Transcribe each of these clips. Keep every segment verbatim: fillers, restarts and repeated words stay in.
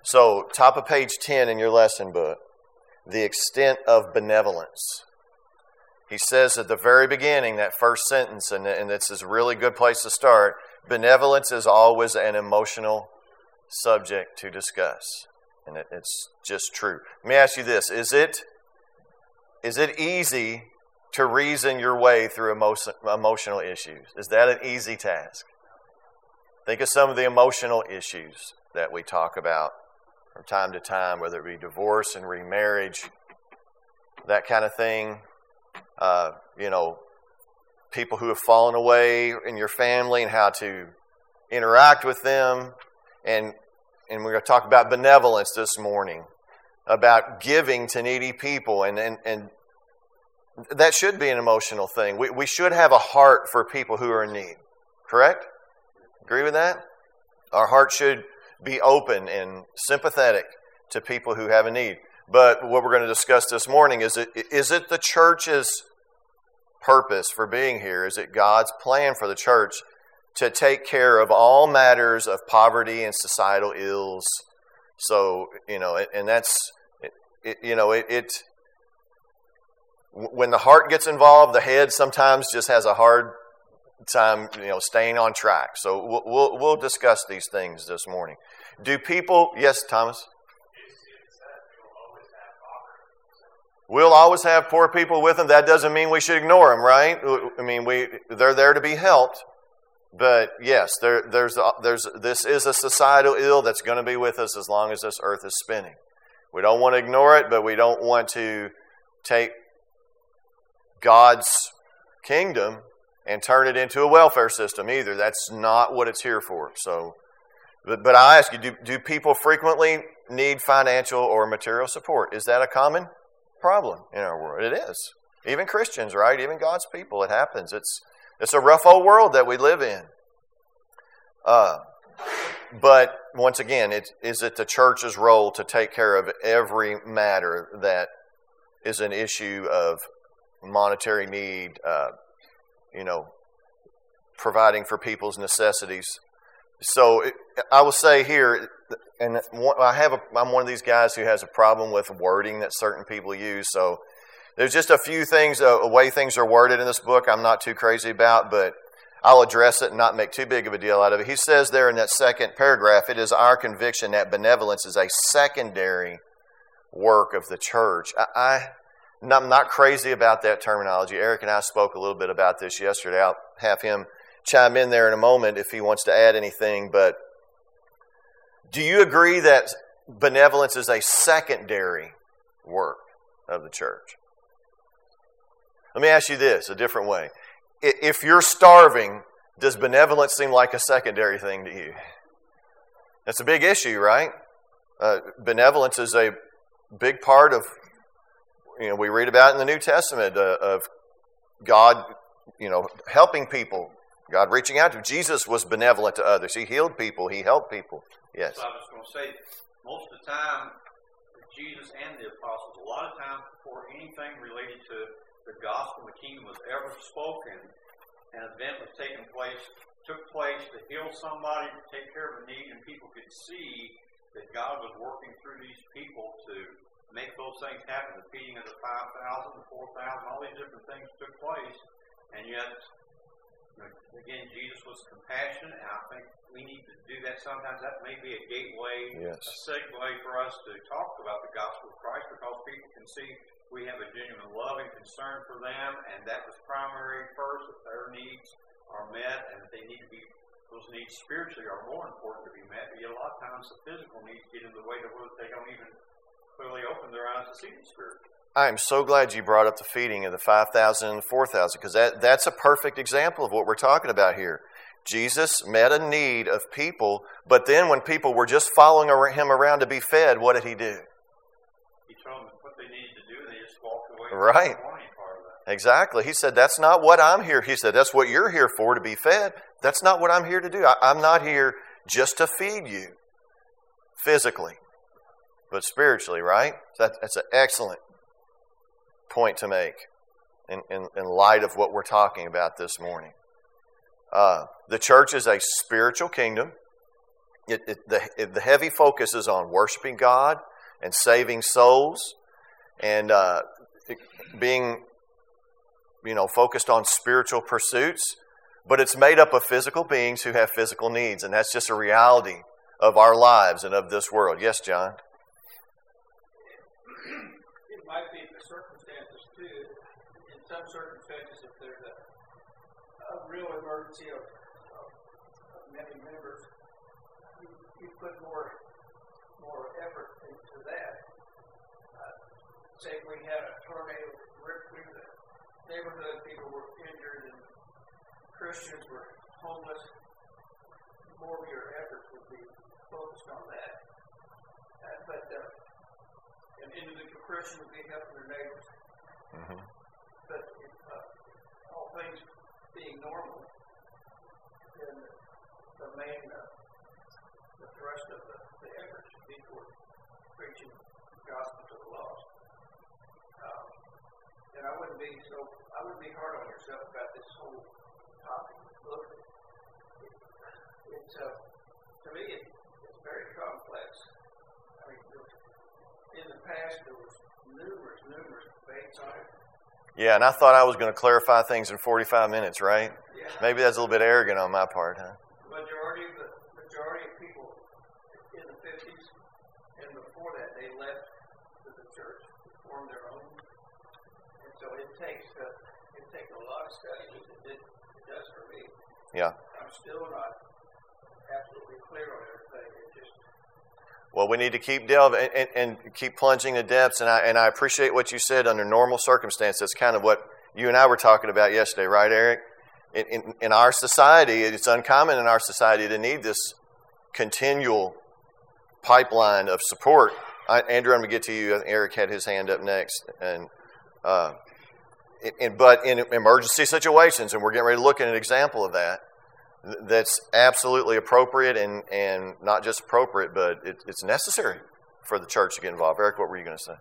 So, top of page ten in your lesson book, the extent of benevolence. He says at the very beginning, that first sentence, and, and this is a really good place to start, benevolence is always an emotional subject to discuss. And it, it's just true. Let me ask you this. Is it, is it easy to reason your way through emotion, emotional issues? Is that an easy task? Think of some of the emotional issues that we talk about from time to time, whether it be divorce and remarriage, that kind of thing. Uh, you know, people who have fallen away in your family and how to interact with them. And, and we're going to talk about benevolence this morning, about giving to needy people. And, and, and that should be an emotional thing. We, we should have a heart for people who are in need. Correct? Agree with that? Our heart should be open and sympathetic to people who have a need. But what we're going to discuss this morning is it is it the church's purpose for being here? Is it God's plan for the church to take care of all matters of poverty and societal ills? So, you know, and that's, it, it, you know, it, it, when the heart gets involved, the head sometimes just has a hard time, you know, staying on track. So we'll, we'll, we'll discuss these things this morning. Do people, yes, Thomas? We'll always have poor people with them. That doesn't mean we should ignore them, right? I mean, we they're there to be helped. But yes, there, there's there's this is a societal ill that's going to be with us as long as this earth is spinning. We don't want to ignore it, but we don't want to take God's kingdom and turn it into a welfare system either. That's not what it's here for. So, but, but I ask you, do, do people frequently need financial or material support? Is that a common problem in our world? It is. Even Christians, right? Even God's people, it happens. It's it's a rough old world that we live in. Uh, but once again, it, is it the church's role to take care of every matter that is an issue of monetary need, uh, you know, providing for people's necessities? So it, I will say here, and I have a, I'm one of these guys who has a problem with wording that certain people use. So there's just a few things, a, a way things are worded in this book I'm not too crazy about, but I'll address it and not make too big of a deal out of it. He says there in that second paragraph, it is our conviction that benevolence is a secondary work of the church. I, I, I'm not crazy about that terminology. Eric and I spoke a little bit about this yesterday. I'll have him chime in there in a moment if he wants to add anything, but do you agree that benevolence is a secondary work of the church? Let me ask you this a different way. If you're starving, does benevolence seem like a secondary thing to you? That's a big issue, right? Uh, benevolence is a big part of, you know, we read about in the New Testament uh, of God, you know, helping people. God reaching out to them. Jesus was benevolent to others. He healed people. He helped people. Yes. So I was going to say, most of the time, Jesus and the apostles, a lot of times before anything related to the gospel and the kingdom was ever spoken, an event was taking place, took place to heal somebody, to take care of a need, and people could see that God was working through these people to make those things happen. The feeding of the five thousand, the four thousand, all these different things took place, and yet, again, Jesus was compassionate, and I think we need to do that sometimes. That may be a gateway, yes. a segue for us to talk about the gospel of Christ, because people can see we have a genuine love and concern for them, and that was primary first, that their needs are met, and that they need to be, those needs spiritually are more important to be met. But yet a lot of times the physical needs get in the way to where they don't even clearly open their eyes to see the spiritual. I am so glad you brought up the feeding of the five thousand and the four thousand, because that, that's a perfect example of what we're talking about here. Jesus met a need of people, but then when people were just following him around to be fed, what did he do? He told them what they needed to do, and they just walked away. Right. Exactly. He said, that's not what I'm here. He said, that's what you're here for, to be fed. That's not what I'm here to do. I, I'm not here just to feed you physically, but spiritually, right? That, that's an excellent point to make in, in, in light of what we're talking about this morning. Uh, the church is a spiritual kingdom. it, it, the, it, the heavy focus is on worshiping God and saving souls and uh, being, you know, focused on spiritual pursuits. But it's made up of physical beings who have physical needs, and that's just a reality of our lives and of this world. Yes, John? It might be the circumstances, too. In some circumstances, if there's a, a real emergency of, of, of many members, you, you put more more effort into that. Uh, say we had a tornado rip through the neighborhood, people were injured, and Christians were homeless, more of your efforts would be focused on that. Uh, but uh, an individual Christian would be helping their neighbors. Mm-hmm. But if uh, all things being normal, then the main, uh, the thrust of the, the effort should be toward preaching the gospel to the lost. Um, and I wouldn't be so, I wouldn't be hard on yourself about this whole topic. Look, it, it's uh, to me it, it's very complex. I mean, in the past there was numerous, numerous debates on it. Yeah, and I thought I was going to clarify things in forty-five minutes, right? Yeah. Maybe that's a little bit arrogant on my part, huh? The majority of the majority of people in the fifties and before that, they left to the church to form their own. And so it takes uh, it takes a lot of study, which it, did, it does for me. Yeah. I'm still not absolutely clear on everything. It just Well, we need to keep delving and, and, and keep plunging the depths. And I and I appreciate what you said. Under normal circumstances, that's kind of what you and I were talking about yesterday, right, Eric? In, in, in our society, it's uncommon in our society to need this continual pipeline of support. I, Andrew, I'm going to get to you. Eric had his hand up next. And uh, in, but in emergency situations, and we're getting ready to look at an example of that, that's absolutely appropriate and, and not just appropriate, but it, it's necessary for the church to get involved. Eric, what were you going to say?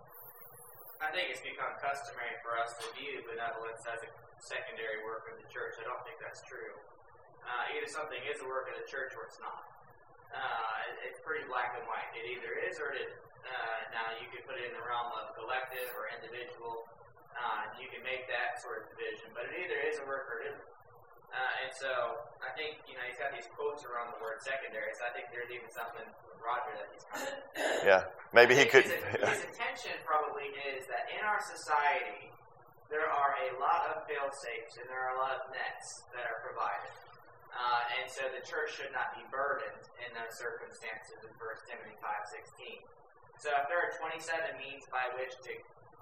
I think it's become customary for us to view benevolence as a secondary work of the church. I don't think that's true. Uh, either something is a work of the church or it's not. Uh, it, it's pretty black and white. It either is or it isn't. Uh, now, you can put it in the realm of collective or individual. Uh, you can make that sort of division, but it either is a work or it isn't. Uh, and so I think, you know, he's got these quotes around the word secondary, so I think there's even something with Roger that he's kind of... Yeah, maybe he could... His, his intention probably is that in our society, there are a lot of fail-safes and there are a lot of nets that are provided. Uh, and so the church should not be burdened in those circumstances in First Timothy five sixteen. So if there are twenty-seven means by which to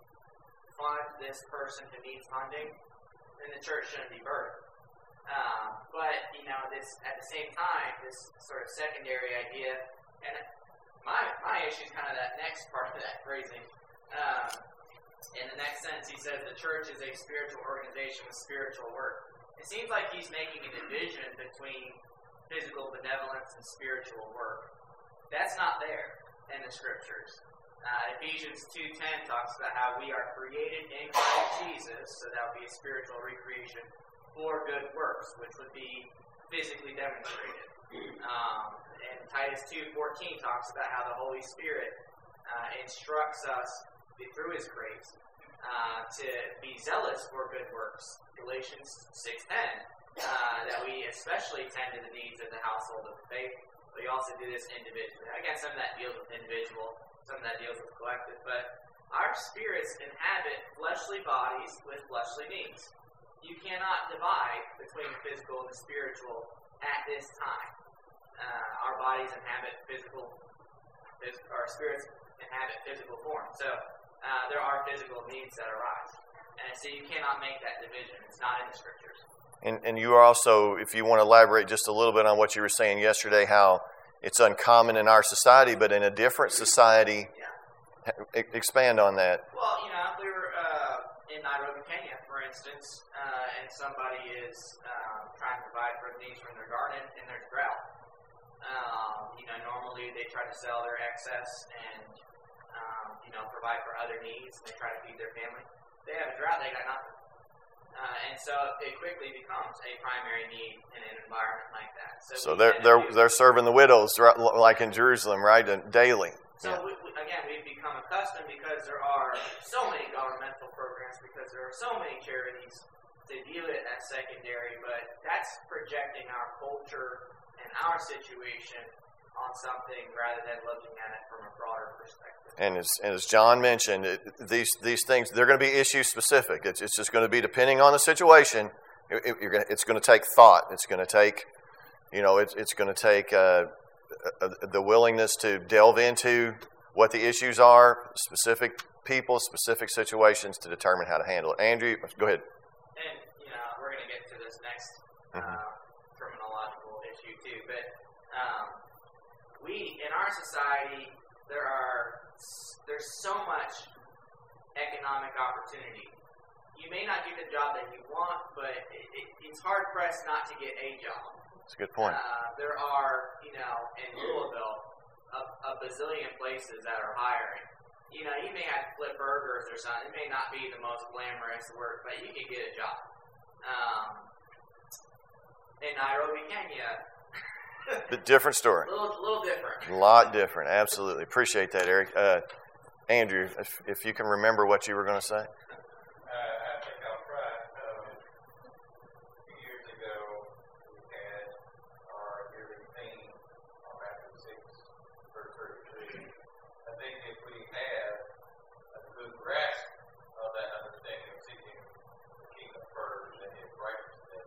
fund this person who needs funding, then the church shouldn't be burdened. Um, but, you know, this at the same time, this sort of secondary idea, and my my issue is kind of that next part of that phrasing. Um, in the next sentence, he says the church is a spiritual organization with spiritual work. It seems like he's making a division between physical benevolence and spiritual work. That's not there in the Scriptures. Uh, Ephesians two ten talks about how we are created in Christ Jesus, so that would be a spiritual recreation, for good works, which would be physically demonstrated. Um, and Titus two fourteen talks about how the Holy Spirit uh, instructs us through His grace uh, to be zealous for good works. Galatians six ten, uh, that we especially tend to the needs of the household of the faith, but we also do this individually. Again, some of that deals with individual, some of that deals with collective, but our spirits inhabit fleshly bodies with fleshly needs. You cannot divide between the physical and the spiritual at this time. Uh, our bodies inhabit physical, phys- our spirits inhabit physical form. So uh, there are physical needs that arise. And so you cannot make that division. It's not in the Scriptures. And, and you are also, if you want to elaborate just a little bit on what you were saying yesterday, how it's uncommon in our society, but in a different society, Yeah. e- expand on that. Well, you know, if we were uh, in Nairobi, Kenya, for instance, uh, and somebody is um, trying to provide for the needs from their garden, and there's drought. Um, you know, normally they try to sell their excess and, um, you know, provide for other needs. They try to feed their family. They have a drought, they got nothing. Uh, and so it quickly becomes a primary need in an environment like that. So, So we they're tend to they're do- they're serving the widows right, like in Jerusalem, right, and daily. So Yeah. we, we, again, we've become accustomed because there are so many governmental programs, because there are so many charities to view it as secondary, but that's projecting our culture and our situation on something rather than looking at it from a broader perspective. And as, and as John mentioned, it, these these things, they're going to be issue specific. It's, it's just going to be depending on the situation. It, it, you're gonna, it's going to take thought. It's going to take, you know, it's it's going to take uh, uh, the willingness to delve into what the issues are, specific people, specific situations to determine how to handle it. Andrew, go ahead. And, you know, we're going to get to this next uh, Mhm. terminological issue too, but um, we, in our society, there are, there's so much economic opportunity. You may not get the job that you want, but it, it, it's hard pressed not to get a job. That's a good point. Uh, there are, you know, in Louisville, a, a bazillion places that are hiring. You know, you may have to flip burgers or something. It may not be the most glamorous work, but you can get a job. Um, in Nairobi, Kenya, But different story. a little, little different. A lot different. Absolutely. Appreciate that, Eric. Uh, Andrew, if, if you can remember what you were going to say. Uh, I think I'll try. Um, a few years ago, we had our yearly theme on Matthew six, verse thirty-three. I think if we have a good grasp of that understanding of seeking the kingdom first and His righteousness,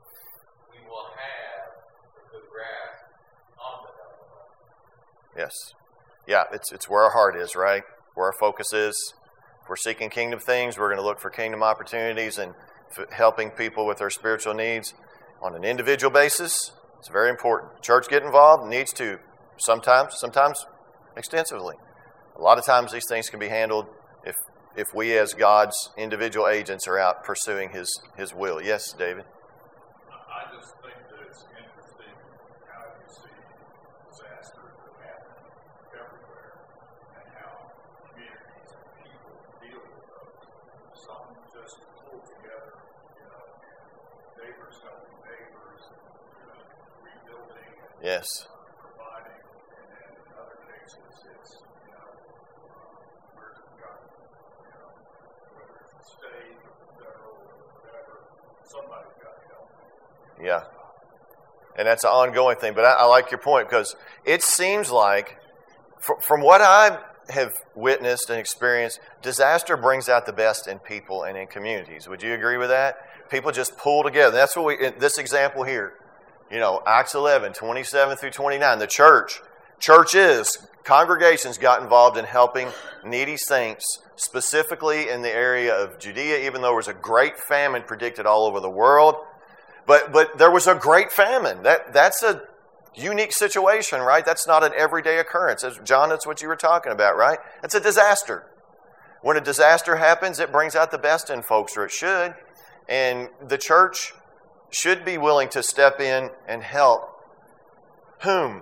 we will have a good grasp on the government. Yes. Yeah, it's it's where our heart is, right? Where our focus is. If we're seeking kingdom things, we're going to look for kingdom opportunities and f- helping people with their spiritual needs on an individual basis. It's very important. Church get involved, needs to, sometimes, sometimes extensively. A lot of times these things can be handled if if we as God's individual agents are out pursuing His His will. Yes, David? I just think that it's interesting how you see disasters that happen everywhere and how communities and people deal with those. Some just pull together, you know, neighbors helping neighbors, you know, rebuilding and Yes. providing, and then in other cases it's, you know, um, where's it got, you know, whether it's the state or the federal or whatever, somebody's got to help. Yeah. And that's an ongoing thing. But I, I like your point because it seems like, fr- from what I have witnessed and experienced, disaster brings out the best in people and in communities. Would you agree with that? People just pull together. That's what we, in this example here, you know, Acts eleven, twenty-seven through twenty-nine, the church, churches, congregations got involved in helping needy saints, specifically in the area of Judea, even though there was a great famine predicted all over the world. But but there was a great famine. That that's a unique situation, right? That's not an everyday occurrence. As John, that's what you were talking about, right? It's a disaster. When a disaster happens, it brings out the best in folks, or it should. And the church should be willing to step in and help. Whom?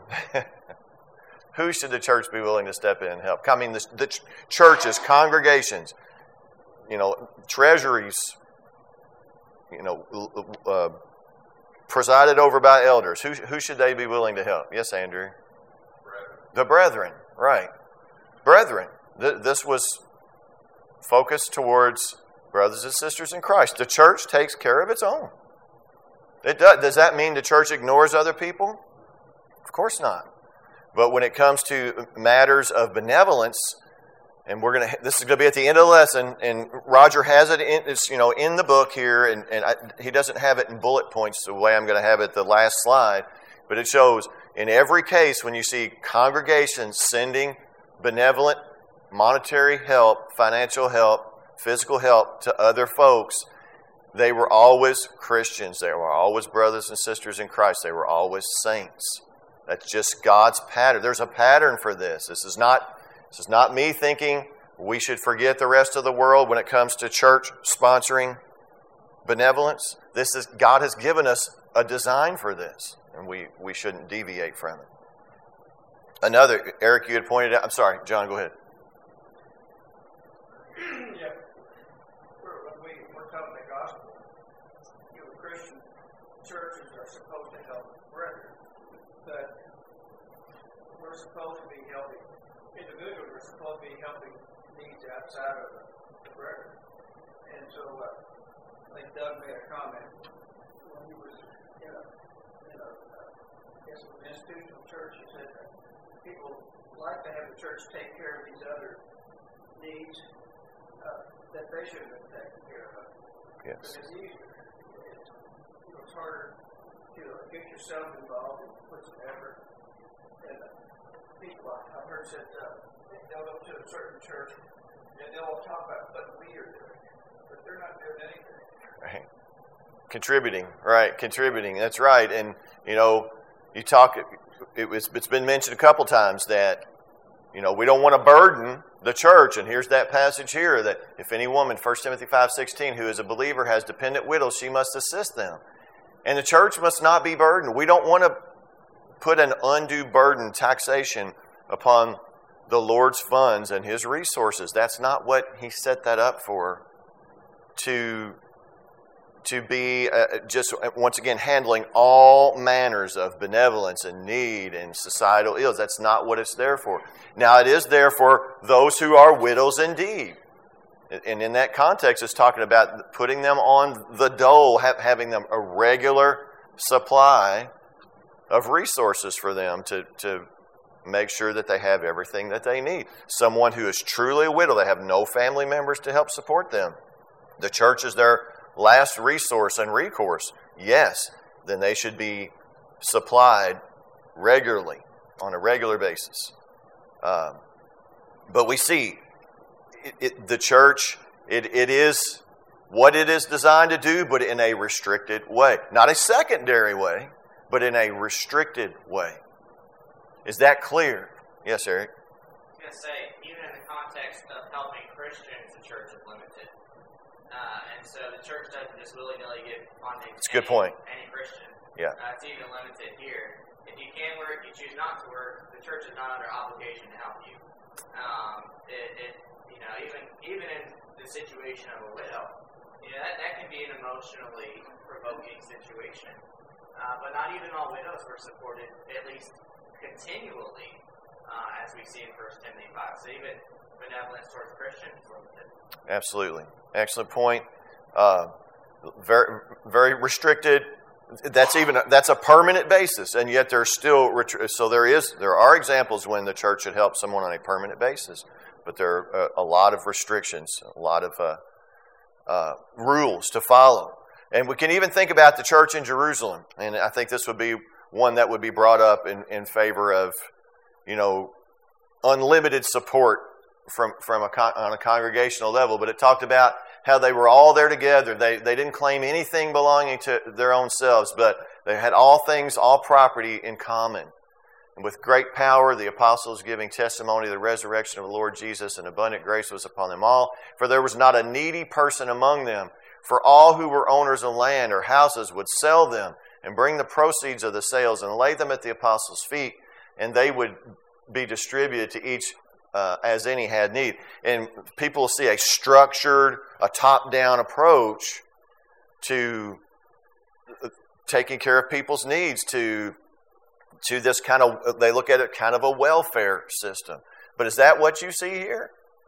Who should the church be willing to step in and help? I mean, the, the ch- churches, congregations, you know, treasuries, you know, uh, presided over by elders. Who, who should they be willing to help? Yes, Andrew? Brethren. The brethren, right. Brethren. Th- this was focused towards brothers and sisters in Christ. The church takes care of its own. It does. Does that mean the church ignores other people? Of course not. But when it comes to matters of benevolence, and we're going to, this is going to be at the end of the lesson, and Roger has it in, it's, you know, in the book here, and, and I, he doesn't have it in bullet points the way I'm going to have it the last slide, but it shows in every case when you see congregations sending benevolent monetary help, financial help, physical help to other folks, they were always Christians. They were always brothers and sisters in Christ. They were always saints. That's just God's pattern. There's a pattern for this. This is not This is not me thinking we should forget the rest of the world when it comes to church sponsoring benevolence. This is God has given us a design for this, and we, we shouldn't deviate from it. Another, Eric, you had pointed out. I'm sorry, John, go ahead. Yeah. We're, when we, we're telling the gospel, is supposed to be helping needs outside of the, the brethren. And so, uh, I think Doug made a comment when he was in a, in a uh, I guess it was an institutional church. He said that people like to have the church take care of these other needs uh, that they should have been taken care of. Yes. But it's easier. It's, you know, it's harder to uh, get yourself involved and put some effort. And uh, people I've heard said uh, they'll go to a certain church and they'll talk about what we are doing, but they're not doing anything. Right. Contributing, right? Contributing. That's right. And you know, you talk. It was. It's been mentioned a couple times that you know we don't want to burden the church. And here's that passage here that if any woman, First Timothy five sixteen, who is a believer has dependent widows, she must assist them. And the church must not be burdened. We don't want to put an undue burden, taxation upon the Lord's funds and His resources. That's not what He set that up for. To, to be uh, just, once again, handling all manners of benevolence and need and societal ills. That's not what it's there for. Now, it is there for those who are widows indeed. And in that context, it's talking about putting them on the dole, having them a regular supply of resources for them to, to make sure that they have everything that they need. Someone who is truly a widow, they have no family members to help support them. The church is their last resource and recourse. Yes, then they should be supplied regularly, on a regular basis. Um, but we see It, it, the church, it, it is what it is designed to do, but in a restricted way. Not a secondary way, but in a restricted way. Is that clear? Yes, Eric? I was going to say, even in the context of helping Christians, the church is limited. Uh, and so the church doesn't just willy-nilly give funding That's a to good any, point. any Christian. Yeah. Uh, it's even limited here. If you can work, you choose not to work, the church is not under obligation to help you. Um, it, it You know, even even in the situation of a widow, you know, that, that can be an emotionally provoking situation. Uh, but not even all widows were supported, at least continually, uh, as we see in First Timothy five. So even benevolence towards Christians is limited. Absolutely. Excellent point. Uh, very, very restricted. That's even that's a permanent basis, and yet there's still so there is there are examples when the church should help someone on a permanent basis. But there are a lot of restrictions, a lot of uh, uh, rules to follow. And we can even think about the church in Jerusalem. And I think this would be one that would be brought up in, in favor of, you know, unlimited support from, from a con- on a congregational level. But it talked about how they were all there together. They, they didn't claim anything belonging to their own selves, but they had all things, all property in common. And with great power, the apostles giving testimony of the resurrection of the Lord Jesus, and abundant grace was upon them all. For there was not a needy person among them. For all who were owners of land or houses would sell them and bring the proceeds of the sales and lay them at the apostles' feet, and they would be distributed to each uh, as any had need. And people see a structured, a top-down approach to taking care of people's needs, to to this kind of, they look at it kind of a welfare system. But is that what you see here?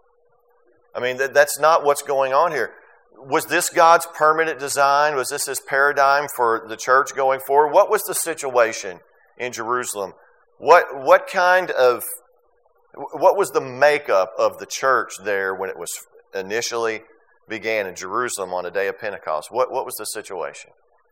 I mean, that, that's not what's going on here. Was this God's permanent design? Was this His paradigm for the church going forward? What was the situation in Jerusalem? What what kind of, what was the makeup of the church there when it was initially began in Jerusalem on the day of Pentecost? What what was the situation?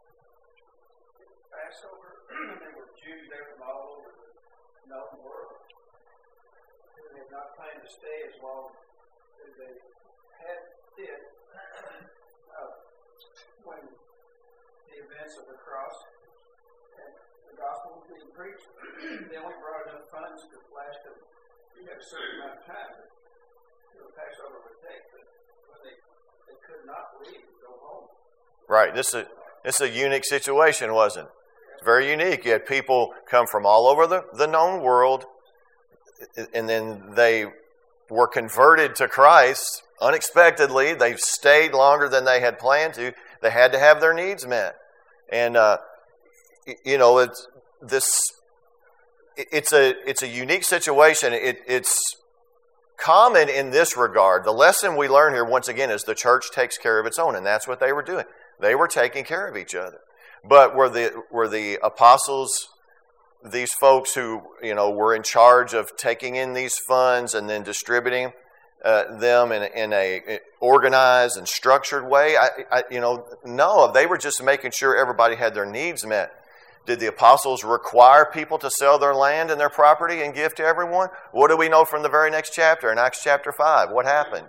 To stay as long as they had did uh, when the events of the cross and the gospel was being preached. They only brought enough funds to last them. You had a certain amount of time that the Passover would take, but when they they could not leave and go home. Right. This is this is a unique situation, wasn't it? It's very unique. You had people come from all over the, the known world, and then they were converted to Christ unexpectedly. They stayed longer than they had planned to. They had to have their needs met. And, uh, you know, it's this, it's a, it's a unique situation. It, it's, common in this regard. The lesson we learn here, once again, is the church takes care of its own, and that's what they were doing. They were taking care of each other. But were the were the apostles, these folks who, you know, were in charge of taking in these funds and then distributing uh, them in, in a organized and structured way? I, I, you know, no. They were just making sure everybody had their needs met. Did the apostles require people to sell their land and their property and give to everyone? What do we know from the very next chapter, in Acts chapter five? What happened?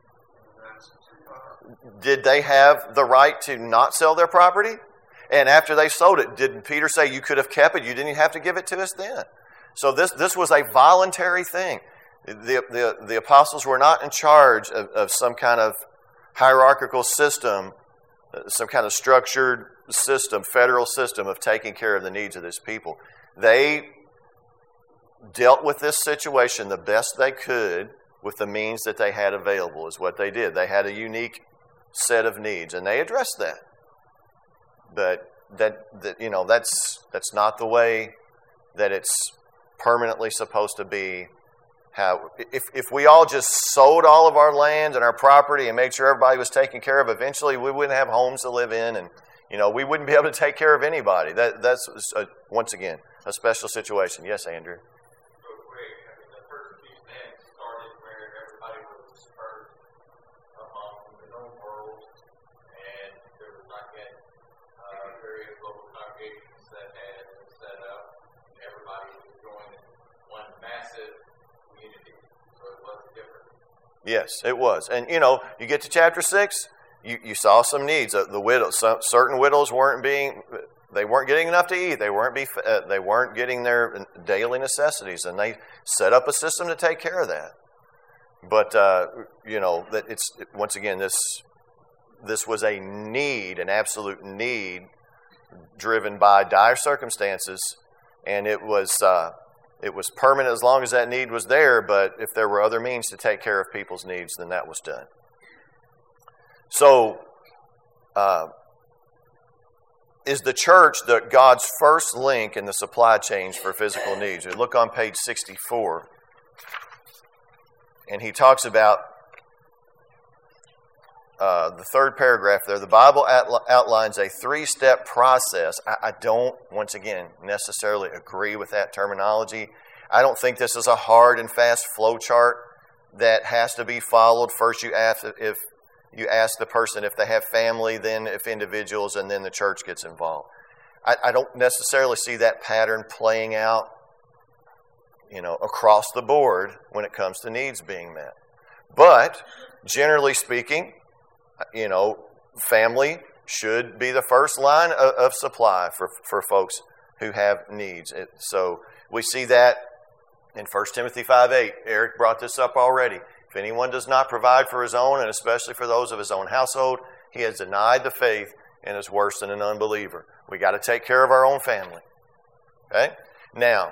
Did they have the right to not sell their property? And after they sold it, did Peter say, you could have kept it, you didn't have to give it to us then? So this, this was a voluntary thing. The, the, the apostles were not in charge of, of some kind of hierarchical system, some kind of structured system, federal system of taking care of the needs of this people. They dealt with this situation the best they could with the means that they had available, is what they did. They had a unique set of needs, and they addressed that. But that, that you know, that's that's not the way that it's permanently supposed to be. How if if we all just sold all of our land and our property and made sure everybody was taken care of, eventually we wouldn't have homes to live in, and you know, we wouldn't be able to take care of anybody. That that's a, once again a special situation. Yes, Andrew. Real quick, I mean, the first few things started where everybody was dispersed among the known world, and there was not yet uh, various local congregations that had been set up. Everybody was joining one massive community, so it was different. Yes, it was, and you know, you get to chapter six. You, you saw some needs. Uh, the widows, some, certain widows weren't being, they weren't getting enough to eat. They weren't be, uh, they weren't getting their daily necessities, and they set up a system to take care of that. But uh, you know that it's once again this this was a need, an absolute need, driven by dire circumstances, and it was uh, it was permanent as long as that need was there. But if there were other means to take care of people's needs, then that was done. So, uh, is the church the God's first link in the supply chains for physical needs? We look on page sixty-four, and he talks about uh, the third paragraph there. The Bible outl- outlines a three-step process. I, I don't, once again, necessarily agree with that terminology. I don't think this is a hard and fast flow chart that has to be followed. First, you ask if You ask the person if they have family, then if individuals, and then the church gets involved. I, I don't necessarily see that pattern playing out, you know, across the board when it comes to needs being met. But generally speaking, you know, family should be the first line of, of supply for, for folks who have needs. It, so we see that in First Timothy five eight. Eric brought this up already. If anyone does not provide for his own, and especially for those of his own household, he has denied the faith and is worse than an unbeliever. We got to take care of our own family. Okay? Now,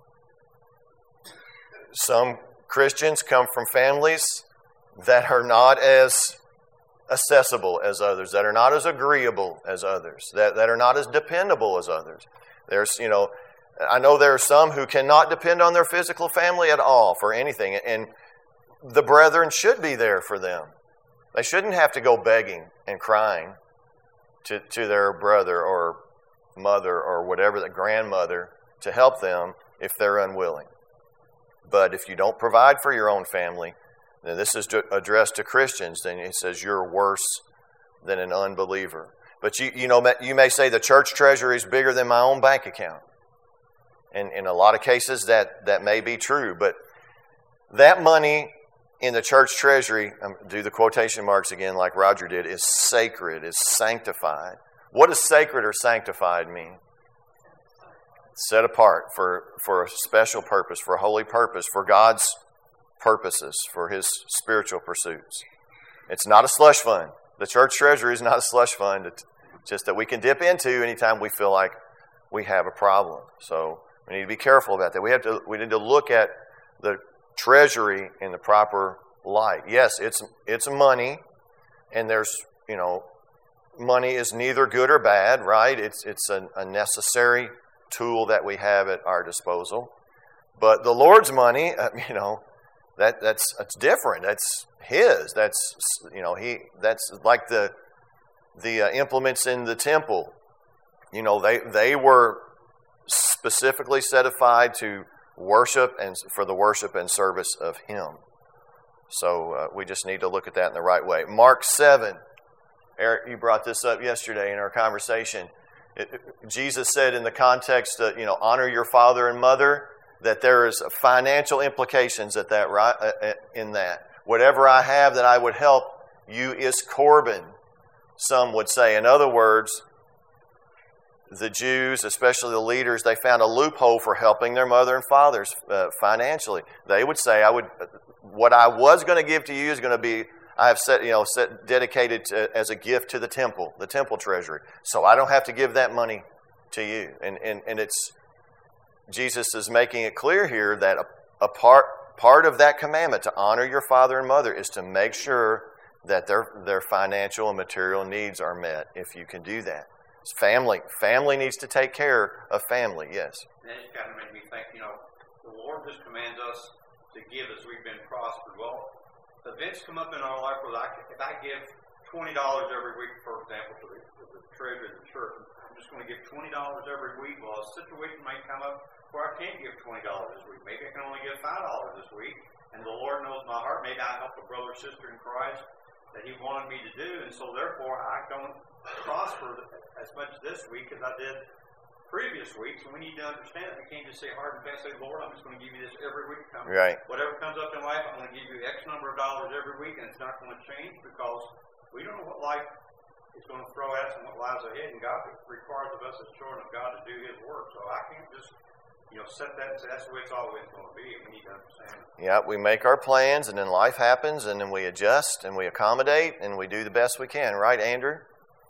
some Christians come from families that are not as accessible as others, that are not as agreeable as others, that, that are not as dependable as others. There's, you know, I know there are some who cannot depend on their physical family at all for anything, and the brethren should be there for them. They shouldn't have to go begging and crying to, to their brother or mother or whatever, the grandmother, to help them if they're unwilling. But if you don't provide for your own family, then this is addressed to Christians, then it says you're worse than an unbeliever. But you, you know, you may say the church treasury is bigger than my own bank account. And in a lot of cases that, that may be true, but that money in the church treasury, um, do the quotation marks again like Roger did, is sacred, is sanctified. What does sacred or sanctified mean? Set apart for, for a special purpose, for a holy purpose, for God's purposes, for His spiritual pursuits. It's not a slush fund. The church treasury is not a slush fund. It's just that we can dip into anytime we feel like we have a problem. So we need to be careful about that. We have to. We need to look at the treasury in the proper light. Yes, it's it's money, and there's, you know, money is neither good or bad, right? It's it's a, a necessary tool that we have at our disposal. But the Lord's money, uh, you know, That that's that's different. That's his. That's you know he. That's like the the uh, implements in the temple. You know they they were specifically set aside to worship and for the worship and service of Him. So uh, we just need to look at that in the right way. Mark seven. Eric, you brought this up yesterday in our conversation. It, Jesus said in the context that, you know, honor your father and mother, that there is financial implications at that, right, in that. Whatever I have that I would help you is Corban, some would say. In other words, the Jews, especially the leaders, they found a loophole for helping their mother and fathers uh, financially. They would say, "I would, what I was going to give to you is going to be, I have set, you know, set dedicated to, as a gift to the temple, the temple treasury. So I don't have to give that money to you." And and and it's Jesus is making it clear here that a, a part part of that commandment to honor your father and mother is to make sure that their their financial and material needs are met. If you can do that. Family. Family needs to take care of family, yes. And that kind of made me think, you know, the Lord just commands us to give as we've been prospered. Well, events come up in our life where I, if I give twenty dollars every week, for example, to the, to the treasury of the church, I'm just going to give twenty dollars every week. Well, a situation may come up where I can't give twenty dollars this week. Maybe I can only give five dollars this week. And the Lord knows my heart. Maybe I help a brother or sister in Christ that He wanted me to do. And so, therefore, I don't prosper as much this week as I did previous weeks. And we need to understand that we can't just say hard and fast, say, "Lord, I'm just going to give you this every week." Come, right. Whatever comes up in life, I'm going to give you X number of dollars every week, and it's not going to change because we don't know what life is going to throw at us and what lies ahead. And God requires of us as children of God to do His work. So I can't just, you know, set that and say that's the way it's always going to be. We need to understand. Yeah, we make our plans, and then life happens, and then we adjust, and we accommodate, and we do the best we can. Right, Andrew?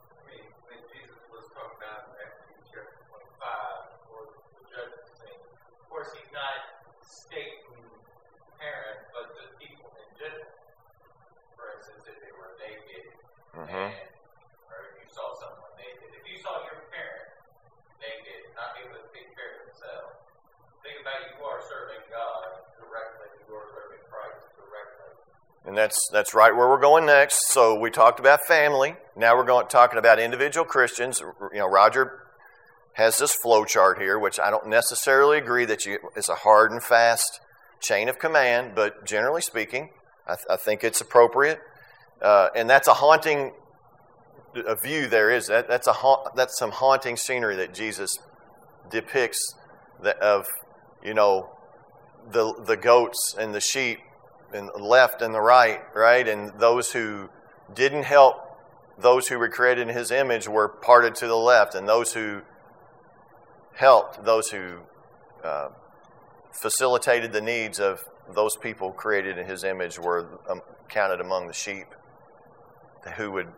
Mm-hmm. And, or if you saw someone naked, if you saw your parent naked, not able to take care of themselves, think about it, you are serving God directly, you are serving Christ directly. And that's that's right where we're going next. So we talked about family. Now we're going talking about individual Christians. You know, Roger has this flow chart here, which I don't necessarily agree that you it's a hard and fast chain of command, but generally speaking, I, th- I think it's appropriate. Uh, and that's a haunting a view there is. That, that's a ha- that's some haunting scenery that Jesus depicts that of, you know, the the goats and the sheep and the left and the right, right? And those who didn't help those who were created in His image were parted to the left, and those who helped, those who uh, facilitated the needs of those people created in His image were um, counted among the sheep. Who would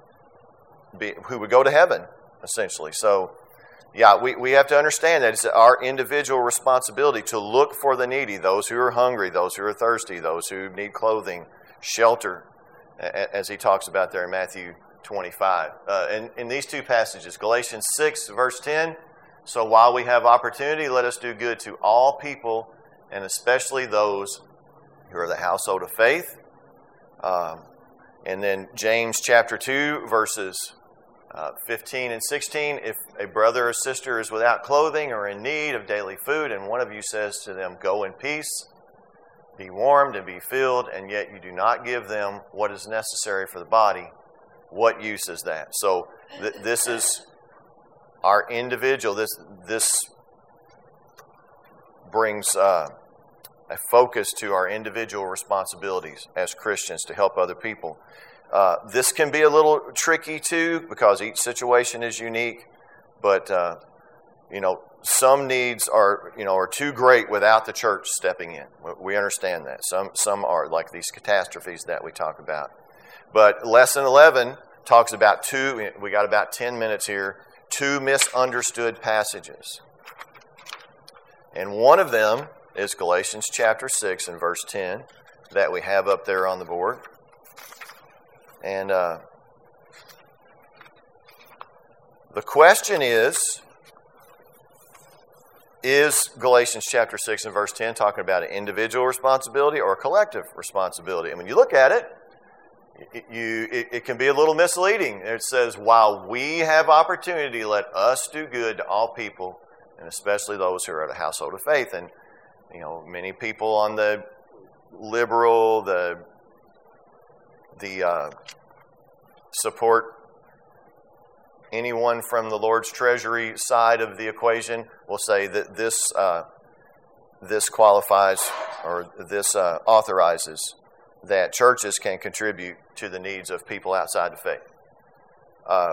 be who would go to heaven, essentially. So, yeah, we, we have to understand that it's our individual responsibility to look for the needy, those who are hungry, those who are thirsty, those who need clothing, shelter, as He talks about there in Matthew twenty-five. Uh, in, in these two passages, Galatians six, verse ten, so while we have opportunity, let us do good to all people, and especially those who are the household of faith. Um, And then James chapter two, verses uh, fifteen and sixteen. If a brother or sister is without clothing or in need of daily food, and one of you says to them, "Go in peace, be warmed and be filled," and yet you do not give them what is necessary for the body, what use is that? So th- this is our individual. This this brings uh, a focus to our individual responsibilities as Christians to help other people. Uh, this can be a little tricky too because each situation is unique, but uh, you know some needs are you know are too great without the church stepping in. We understand that. Some some are like these catastrophes that we talk about. But lesson eleven talks about two. We got about ten minutes here. Two misunderstood passages, and one of them is Galatians chapter six and verse ten that we have up there on the board. And uh, the question is, is Galatians chapter six and verse ten talking about an individual responsibility or a collective responsibility? And when you look at it, it, you, it, it can be a little misleading. It says, while we have opportunity, let us do good to all people, and especially those who are of the household of faith. And, you know, many people on the liberal, the, the uh, support anyone from the Lord's treasury side of the equation will say that this uh, this qualifies or this uh, authorizes that churches can contribute to the needs of people outside the faith. Uh,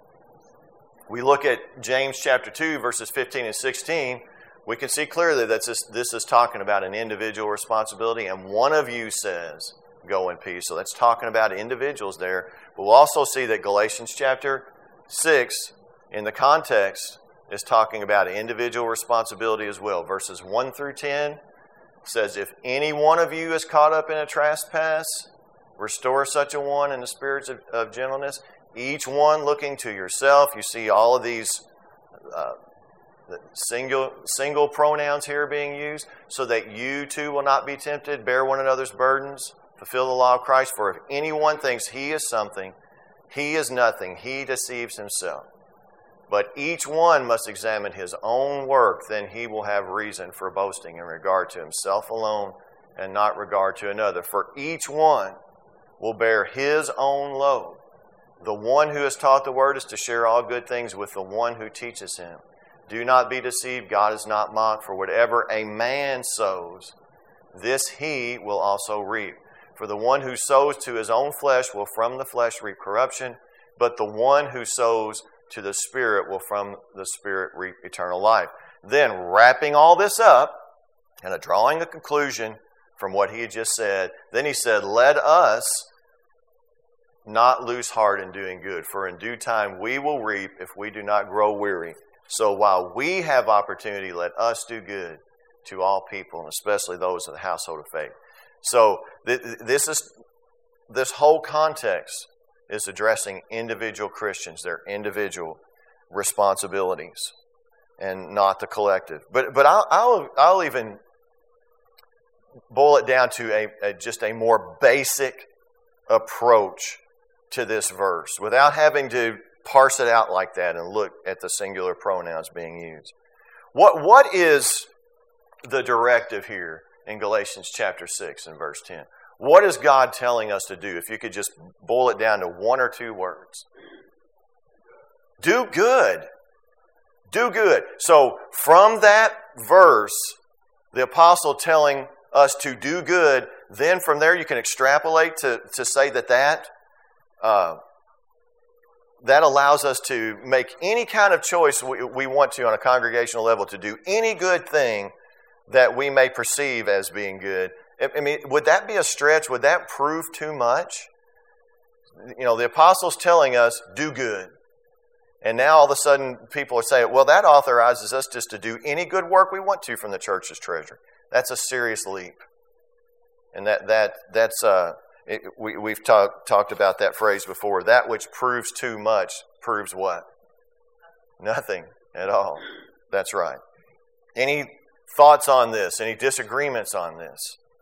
we look at James chapter two, verses fifteen and sixteen, we can see clearly that this, this is talking about an individual responsibility, and one of you says, go in peace. So that's talking about individuals there. But we'll also see that Galatians chapter six, in the context, is talking about individual responsibility as well. Verses one through ten says, if any one of you is caught up in a trespass, restore such a one in the spirits of, of gentleness, each one looking to yourself. You see all of these uh, single, single pronouns here being used, so that you too will not be tempted. Bear one another's burdens, fulfill the law of Christ. For if anyone thinks he is something, he is nothing. He deceives himself. But each one must examine his own work, then he will have reason for boasting in regard to himself alone and not regard to another. For each one will bear his own load. The one who is taught the word is to share all good things with the one who teaches him. Do not be deceived. God is not mocked. For whatever a man sows, this he will also reap. For the one who sows to his own flesh will from the flesh reap corruption, but the one who sows to the Spirit will from the Spirit reap eternal life. Then, wrapping all this up and drawing a conclusion from what he had just said, then he said, let us not lose heart in doing good, for in due time we will reap if we do not grow weary. So while we have opportunity, let us do good to all people, and especially those of the household of faith. So th- this is this whole context is addressing individual Christians, their individual responsibilities, and not the collective. But but I'll I'll, I'll even boil it down to a, a just a more basic approach to this verse, without having to parse it out like that and look at the singular pronouns being used. What what is the directive here in Galatians chapter six and verse ten? What is God telling us to do? If you could just boil it down to one or two words. Do good. Do good. So from that verse, the apostle telling us to do good, then from there you can extrapolate to, to say that that, uh, that allows us to make any kind of choice we, we want to on a congregational level, to do any good thing that we may perceive as being good. I mean, would that be a stretch? Would that prove too much? You know, the apostle's telling us, do good. And now all of a sudden people are saying, well, that authorizes us just to do any good work we want to from the church's treasury. That's a serious leap. And that that that's uh, it, we, we've talked talked about that phrase before. That which proves too much proves what? Nothing at all. That's right. Any thoughts on this? Any disagreements on this?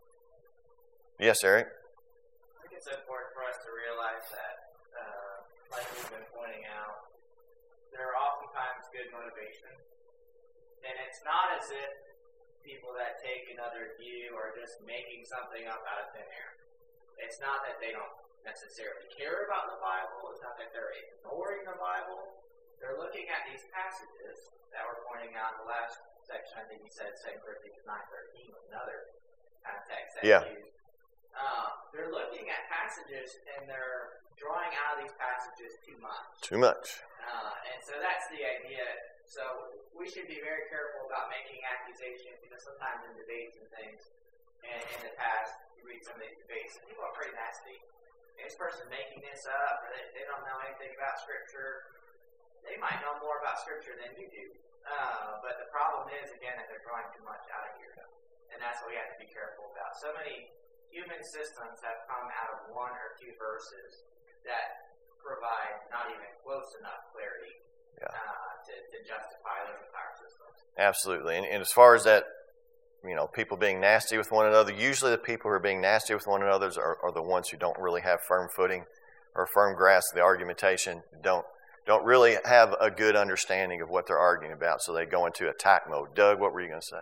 Yes, Eric? I think it's important for us to realize that, uh, like we've been pointing out, there are oftentimes good motivation. And it's not as if people that take another view are just making something up out of thin air. It's not that they don't necessarily care about the Bible. It's not that they're ignoring the Bible. They're looking at these passages that we're pointing out in the last section. I think he said Second Corinthians nine thirteen was another kind of text that yeah. he used. Uh, they're looking at passages and they're drawing out of these passages too much. Too much. Uh, and so that's the idea. So we should be very careful about making accusations, because sometimes in debates and things, and in the past, you read some of these debates, and people are pretty nasty. This person making this up, or they, they don't know anything about Scripture. They might know more about Scripture than you do. Uh, but the problem is, again, that they're drawing too much out of here. And that's what we have to be careful about. So many human systems have come out of one or two verses that provide not even close enough clarity Yeah. uh, to, to justify those entire systems. Absolutely. And, and as far as that, you know, people being nasty with one another, usually the people who are being nasty with one another are, are the ones who don't really have firm footing or firm grasp of the argumentation, don't don't really have a good understanding of what they're arguing about, so they go into attack mode. Doug, what were you going to say?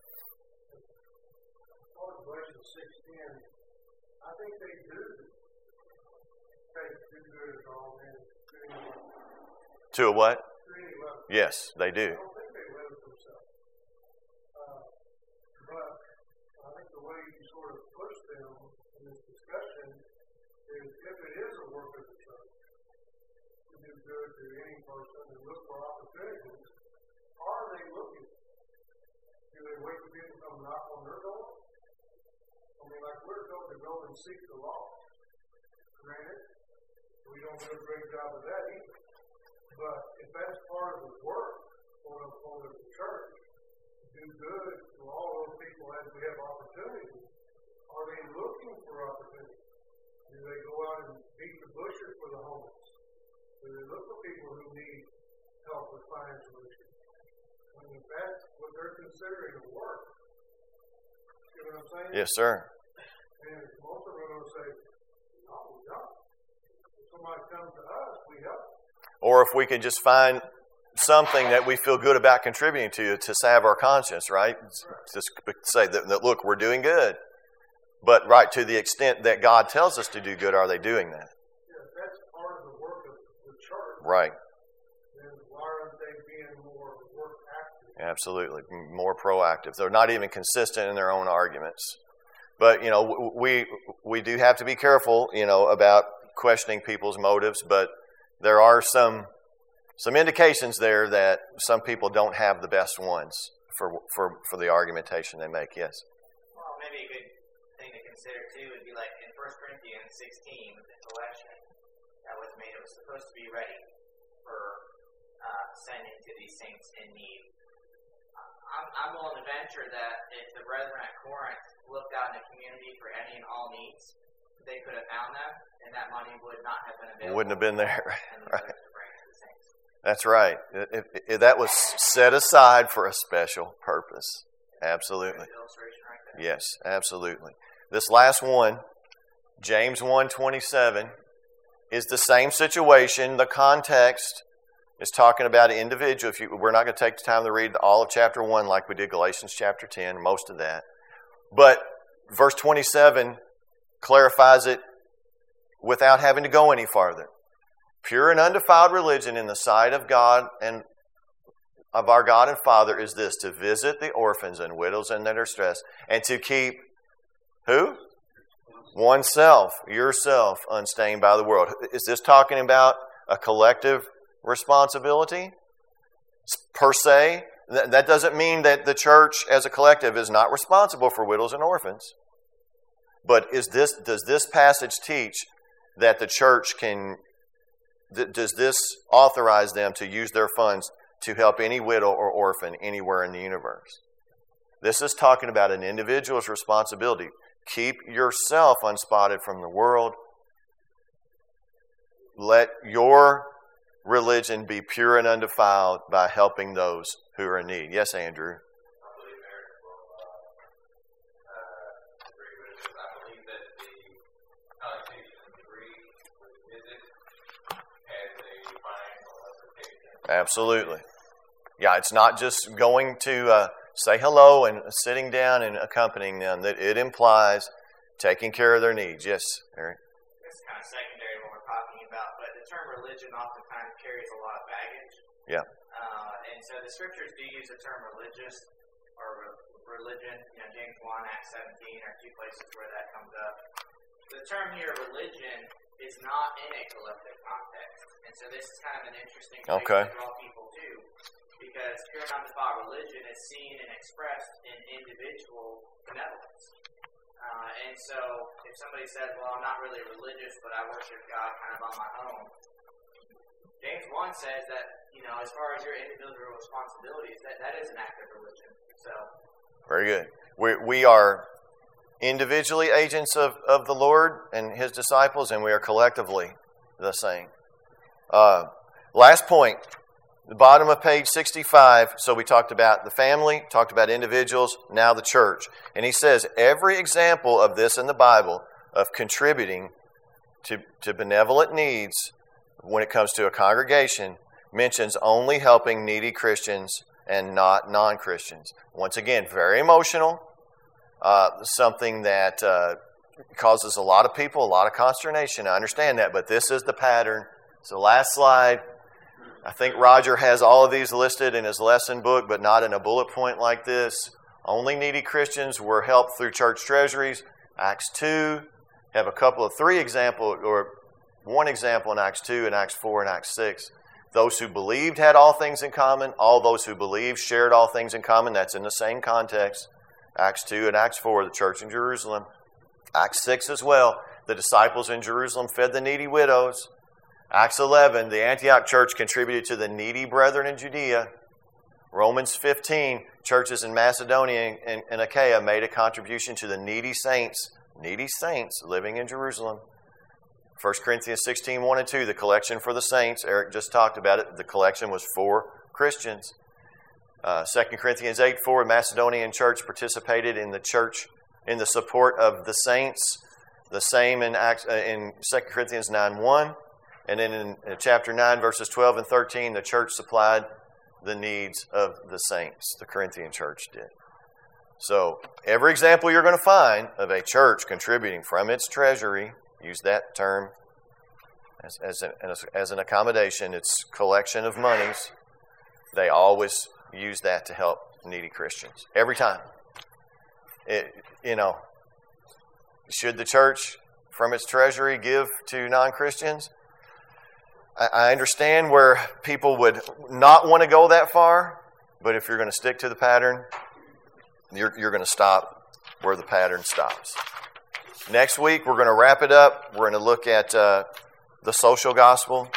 I think they do take good good at all men. To a what? To any level. Yes, they do. I don't think they live themselves. Uh, but I think the way you sort of push them in this discussion is if it is a work of the church to do good to any person and look for opportunities, are they looking? Do they wait for people to come knock on their door? I mean, like we're told to go and seek the law. Granted, we don't do a great job of that either. But if that's part of the work, quote unquote, of the church, do good to all those people as we have opportunities, are they looking for opportunities? Do they go out and beat the bushes for the homeless? Do they look for people who need help with financial issues? I mean, if that's what they're considering a work, you know what I'm saying? Yes, sir. And most of them are going to say, no, we don't. If somebody comes to us, we help. Or if we can just find something that we feel good about contributing to to salve our conscience, right? Just say that, that, look, we're doing good. But, right, to the extent that God tells us to do good, are they doing that? Yeah, if that's part of the work of the church. Right. Then why aren't they being more work active? Absolutely. More proactive. They're not even consistent in their own arguments. But, you know, we we do have to be careful, you know, about questioning people's motives, but there are some some indications there that some people don't have the best ones for for, for the argumentation they make. Yes? Well, maybe a good thing to consider, too, would be like in First Corinthians sixteen, with the collection that was made, it was supposed to be ready for uh, sending to these saints in need. I'm, I'm willing to venture that if the brethren at Corinth looked out in the community for any and all needs, they could have found them, and that money would not have been available. It wouldn't have been there. Right. To bring to the saints. That's right. It, it, it, that was set aside for a special purpose. Absolutely. Illustration right there. Yes, absolutely. This last one, James one twenty-seven, is the same situation. The context is talking about an individual. If you, we're not going to take the time to read all of chapter one like we did Galatians chapter ten, most of that. But verse twenty-seven clarifies it without having to go any farther. Pure and undefiled religion in the sight of God and of our God and Father is this, to visit the orphans and widows in their distress, and to keep who? Oneself, yourself, unstained by the world. Is this talking about a collective responsibility per se? That doesn't mean that the church as a collective is not responsible for widows and orphans. But is this does this passage teach that the church can, does this authorize them to use their funds to help any widow or orphan anywhere in the universe? This is talking about an individual's responsibility. Keep yourself unspotted from the world. Let your religion be pure and undefiled by helping those who are in need. Yes, Andrew? I believe Eric will uh, agree with this. I believe that the connotation of degree with visit has a financial implication. Absolutely. Yeah, it's not just going to uh, say hello and sitting down and accompanying them. That it implies taking care of their needs. Yes, Eric? It's kind of secondary to what we're talking about, but the term religion oftentimes carries a lot of baggage. Yeah. Uh, and so the scriptures do use the term religious or re- religion. You know, James one, Acts seventeen are two places where that comes up. The term here, religion, is not in a collective context. And so this is kind of an interesting place Okay. to draw people to, because pure and undefiled religion is seen and expressed in individual benevolence. Uh, and so if somebody says, well, I'm not really religious, but I worship God kind of on my own, James one says that, you know, as far as your individual responsibilities, that, that is an act of religion. So, Very good. We, we are individually agents of, of the Lord and His disciples, and we are collectively the same. Uh, last point, The bottom of page sixty-five, so we talked about the family, talked about individuals, now the church. And he says every example of this in the Bible, of contributing to, to benevolent needs when it comes to a congregation, mentions only helping needy Christians and not non-Christians. Once again, very emotional, uh, something that uh, causes a lot of people a lot of consternation. I understand that, but this is the pattern. So last slide. I think Roger has all of these listed in his lesson book, but not in a bullet point like this. Only needy Christians were helped through church treasuries. Acts two, have a couple of three examples, or one example in Acts two and Acts four and Acts six. Those who believed had all things in common. All those who believed shared all things in common. That's in the same context. Acts two and Acts four, the church in Jerusalem. Acts six as well. The disciples in Jerusalem fed the needy widows. Acts eleven, the Antioch church contributed to the needy brethren in Judea. Romans fifteen, churches in Macedonia and, and Achaia made a contribution to the needy saints, needy saints living in Jerusalem. First Corinthians sixteen, one and two, the collection for the saints. Eric just talked about it. The collection was for Christians. Uh, Second Corinthians eight, four, Macedonian church participated in the church, in the support of the saints. The same in, Acts, uh, in Second Corinthians nine, one. And then in chapter nine, verses twelve and thirteen, the church supplied the needs of the saints. The Corinthian church did. So every example you're going to find of a church contributing from its treasury, use that term as, as, an, as an accommodation, it's collection of monies. They always use that to help needy Christians. Every time. It, you know, should the church from its treasury give to non-Christians? I, I understand where people would not want to go that far, but if you're going to stick to the pattern, you're, you're going to stop where the pattern stops. Next week, we're going to wrap it up. We're going to look at uh, the social gospel,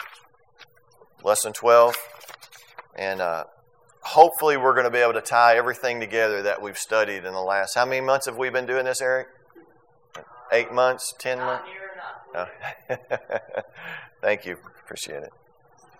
lesson twelve. And uh, hopefully we're going to be able to tie everything together that we've studied in the last... How many months have we been doing this, Eric? Eight months? Ten months? Not near enough. Oh. Thank you. Appreciate it.